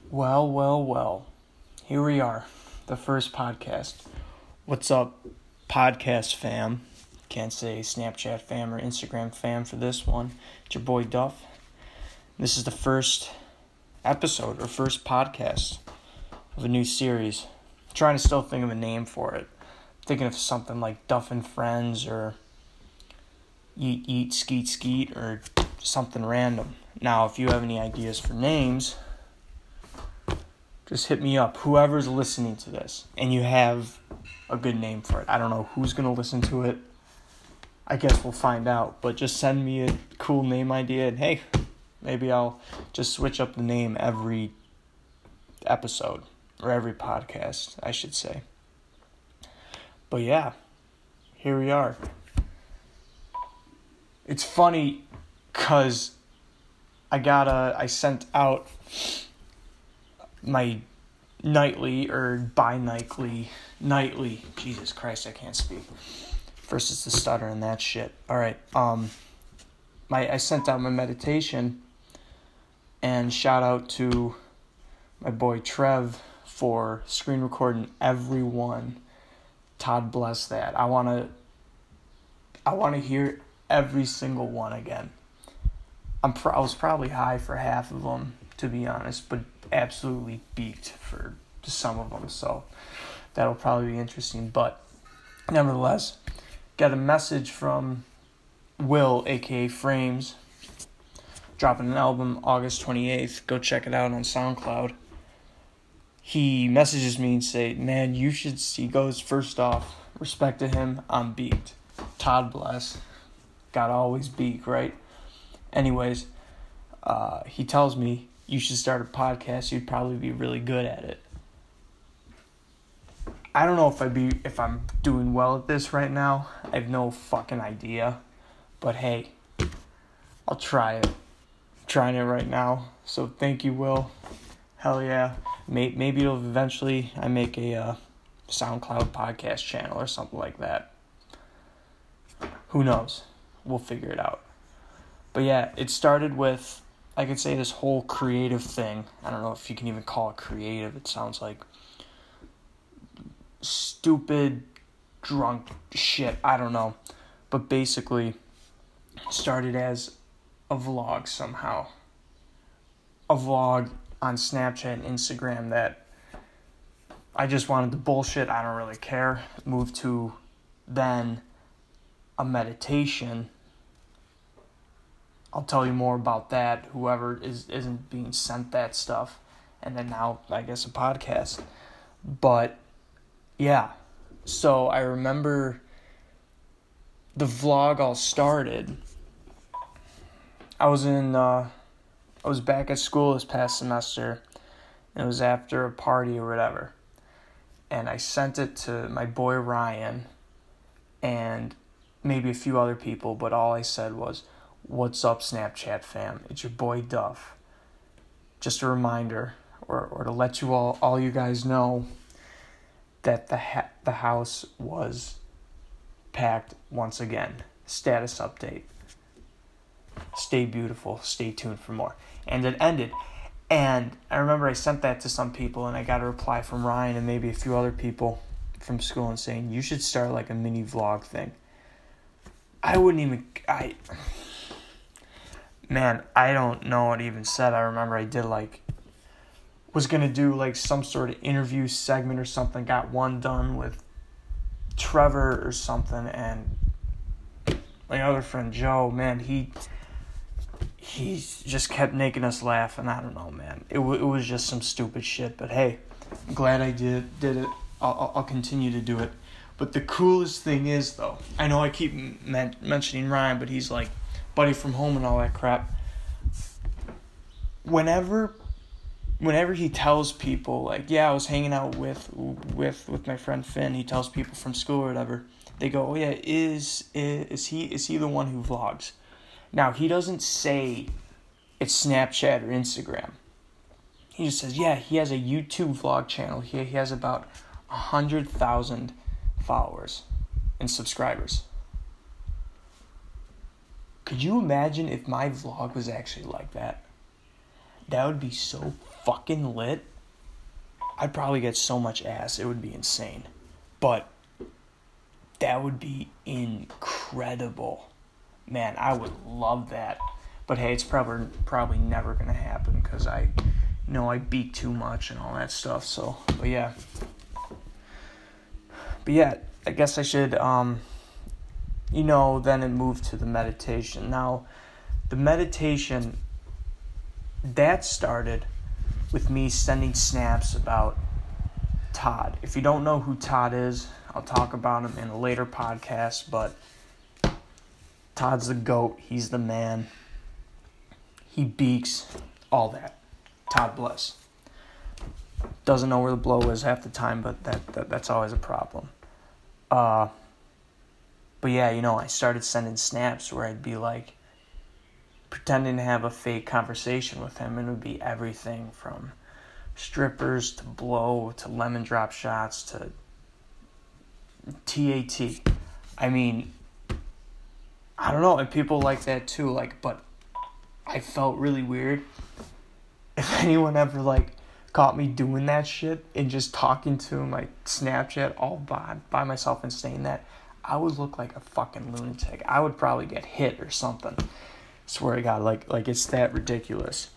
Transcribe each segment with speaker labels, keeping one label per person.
Speaker 1: Well. Here we are, the first podcast. What's up, podcast fam? Can't say Snapchat fam or Instagram fam for this one. It's your boy Duff. This is the first episode or first podcast of a new series. I'm trying to still think of a name for it. I'm thinking of something like Duff and Friends or Eat Skeet or something random. Now, if you have any ideas for names, just hit me up, whoever's listening to this, and you have a good name for it. I don't know who's going to listen to it. I guess we'll find out. But just send me a cool name idea, and hey, maybe I'll just switch up the name every episode, or every podcast, I should say. But yeah, here we are. It's funny, because I sent out my nightly, Jesus Christ, I can't speak. First it's the stutter and that shit. Alright, I sent out my meditation, and shout out to my boy Trev for screen recording every one. Todd bless that. I wanna hear every single one again. I was probably high for half of them, to be honest, but absolutely beaked for some of them, so that'll probably be interesting. But nevertheless, got a message from Will, aka Frames, dropping an album August 28th. Go check it out on SoundCloud. He messages me and say, man, you should see. He goes, first off, respect to him, I'm beaked. Todd bless. Gotta always beak, right? Anyways, he tells me, you should start a podcast. You'd probably be really good at it. I don't know if I'm doing well at this right now. I have no fucking idea. But hey, I'll try it. I'm trying it right now. So thank you, Will. Hell yeah. Maybe it'll eventually I make a SoundCloud podcast channel or something like that. Who knows? We'll figure it out. But yeah, it started with, I could say, this whole creative thing. I don't know if you can even call it creative. It sounds like stupid, drunk shit. I don't know. But basically, it started as a vlog somehow. A vlog on Snapchat and Instagram that I just wanted to bullshit. I don't really care. Moved to then a meditation. I'll tell you more about that, whoever isn't being sent that stuff. And then now, I guess, a podcast. But, yeah. So, I remember the vlog all started. I was back at school this past semester. And it was after a party or whatever. And I sent it to my boy Ryan. And maybe a few other people. But all I said was, what's up, Snapchat fam? It's your boy Duff. Just a reminder, or to let you all you guys know, that the house was packed once again. Status update. Stay beautiful. Stay tuned for more. And it ended. And I remember I sent that to some people, and I got a reply from Ryan and maybe a few other people from school and saying, you should start like a mini vlog thing. I don't know what I even said. I remember I was going to do some sort of interview segment or something. Got one done with Trevor or something. And my other friend Joe, man, he just kept making us laugh. And I don't know, man. It was just some stupid shit. But hey, I'm glad I did it. I'll continue to do it. But the coolest thing is, though, I know I keep mentioning Ryan, but he's like buddy from home and all that crap. Whenever he tells people, I was hanging out with my friend Finn, he tells people from school or whatever, they go, oh yeah, is he the one who vlogs? Now, he doesn't say it's Snapchat or Instagram. He just says, yeah, he has a YouTube vlog channel. He has about 100,000 followers and subscribers. Could you imagine if my vlog was actually like that? that would be so fucking lit. I'd probably get so much ass. It would be insane. But that would be incredible. Man, I would love that. But hey, it's probably never going to happen because I beak too much and all that stuff. So, but yeah, I guess I should, then it moved to the meditation. Now, the meditation, that started with me sending snaps about Todd. If you don't know who Todd is, I'll talk about him in a later podcast, but Todd's the GOAT. He's the man. He beaks, all that. Todd bless. Doesn't know where the blow is half the time, but that's always a problem. But yeah, I started sending snaps where I'd be like pretending to have a fake conversation with him, and it would be everything from strippers to blow to lemon drop shots to TAT. I mean, I don't know, and people like that too, but I felt really weird. If anyone ever caught me doing that shit and just talking to my Snapchat all by myself and saying that, I would look like a fucking lunatic. I would probably get hit or something. Swear to God, like it's that ridiculous.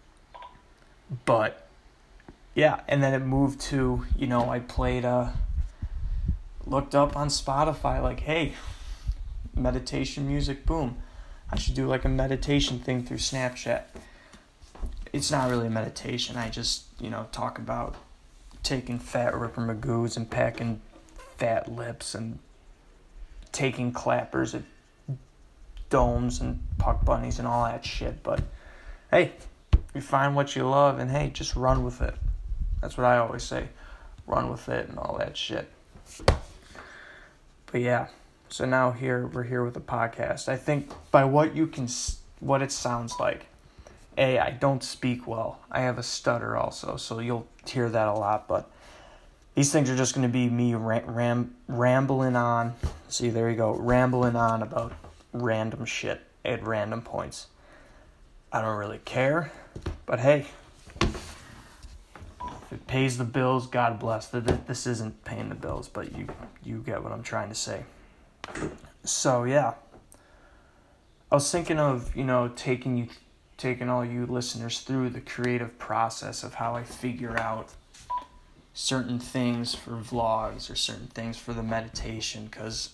Speaker 1: But yeah, and then it moved to, I played looked up on Spotify hey, meditation music, boom. I should do a meditation thing through Snapchat. It's not really a meditation. I just, talk about taking fat Ripper Magoos and packing fat lips and taking clappers at domes and puck bunnies and all that shit. But hey, you find what you love and hey, just run with it. That's what I always say. Run with it and all that shit. But yeah, so now we're here with a podcast. I think by what it sounds like, I don't speak well. I have a stutter also, so you'll hear that a lot. But these things are just going to be me rambling on. See, there you go. Rambling on about random shit at random points. I don't really care. But hey, if it pays the bills, God bless. This isn't paying the bills, but you get what I'm trying to say. So yeah, I was thinking of taking all you listeners through the creative process of how I figure out certain things for vlogs or certain things for the meditation, because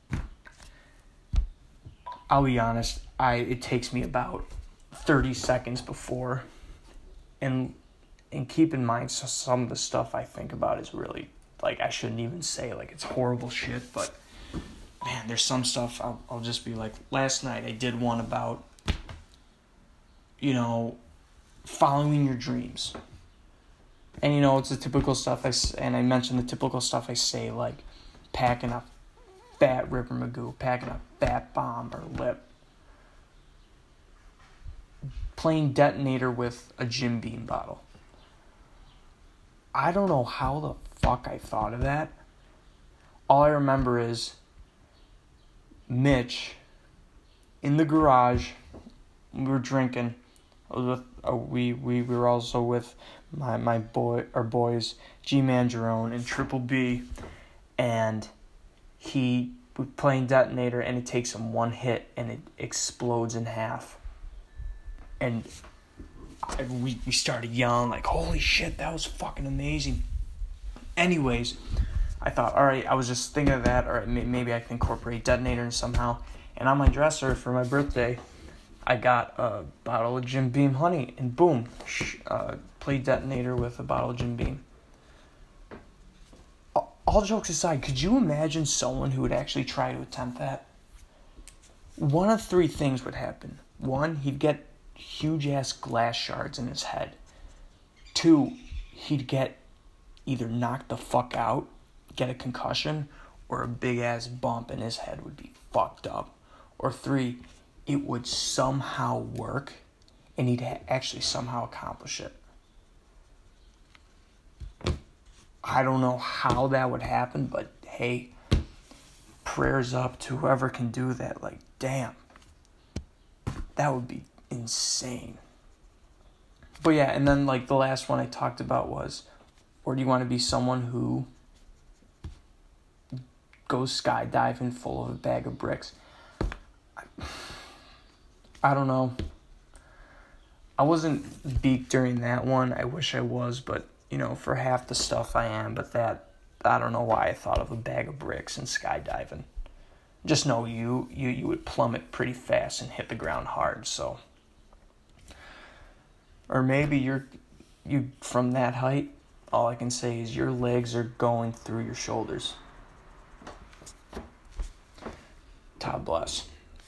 Speaker 1: I'll be honest, it takes me about 30 seconds before, and keep in mind, so some of the stuff I think about is really, I shouldn't even say, it's horrible shit, but man, there's some stuff I'll just be last night I did one about, following your dreams. And, it's the typical stuff I mentioned the typical stuff I say, packing a fat Ripper Magoo, packing a fat bomb or lip, playing detonator with a Jim Beam bottle. I don't know how the fuck I thought of that. All I remember is Mitch in the garage. We were drinking. I was with we were also with our boys G-Man Jerome and Triple B, and he was playing detonator, and it takes him one hit and it explodes in half. And we started yelling holy shit, that was fucking amazing. Anyways, I thought, all right, I was just thinking of that, or maybe I can incorporate detonator somehow. And on my dresser for my birthday, I got a bottle of Jim Beam honey, and boom, played detonator with a bottle of Jim Beam. All jokes aside, could you imagine someone who would actually try to attempt that? One of three things would happen. One, he'd get huge-ass glass shards in his head. Two, he'd get either knocked the fuck out, get a concussion, or a big-ass bump and his head would be fucked up. Or three, it would somehow work and he'd actually somehow accomplish it. I don't know how that would happen, but hey, prayers up to whoever can do that. Damn, that would be insane. But yeah, and then like the last one I talked about was, or do you want to be someone who goes skydiving full of a bag of bricks? I don't know. I wasn't beaked during that one. I wish I was, but, for half the stuff I am. But that, I don't know why I thought of a bag of bricks and skydiving. Just know you would plummet pretty fast and hit the ground hard, so. Or maybe you from that height, all I can say is your legs are going through your shoulders. God bless.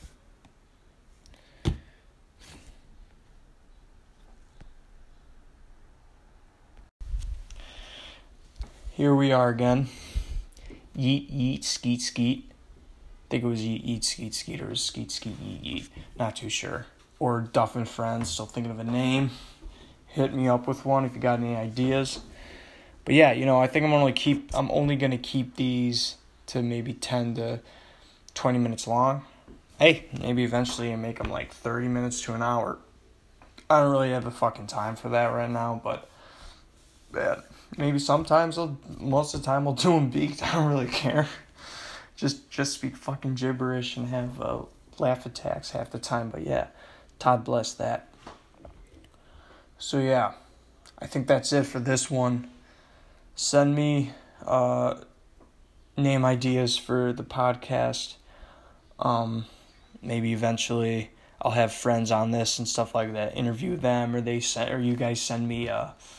Speaker 1: Here we are again. Yeet, yeet, skeet, skeet. I think it was yeet, yeet, skeet, skeet, or skeet, skeet, yeet, yeet. Not too sure. Or Duff and Friends, still thinking of a name. Hit me up with one if you got any ideas. But yeah, I think I'm only gonna keep these to maybe 10 to 20 minutes long. Hey, maybe eventually I make them like 30 minutes to an hour. I don't really have the fucking time for that right now, but yeah, maybe sometimes most of the time I'll do them beaked. I don't really care. Just speak fucking gibberish and have laugh attacks half the time. But yeah, God bless that. So yeah, I think that's it for this one. Send me name ideas for the podcast. Maybe eventually I'll have friends on this and stuff like that. Interview them, or you guys send me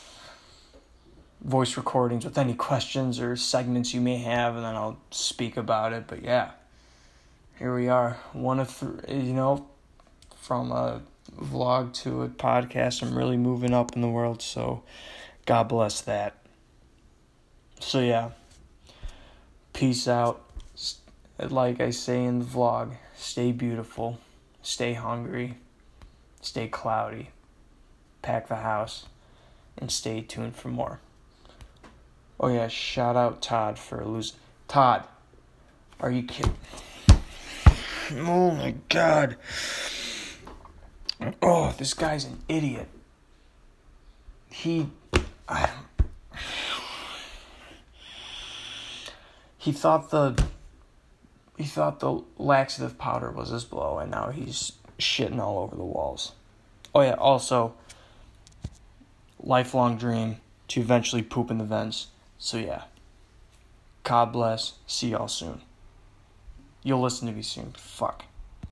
Speaker 1: voice recordings with any questions or segments you may have, and then I'll speak about it. But yeah, here we are. One of from a vlog to a podcast. I'm really moving up in the world, so God bless that. So yeah, peace out. Like I say in the vlog, stay beautiful, stay hungry, stay cloudy, pack the house, and stay tuned for more. Oh yeah, shout out Todd for losing. Todd, are you kidding? Oh my God. Oh, this guy's an idiot. He thought the laxative powder was his blow, and now he's shitting all over the walls. Oh yeah, also, lifelong dream to eventually poop in the vents. So yeah, God bless. See y'all soon. You'll listen to me soon. Fuck.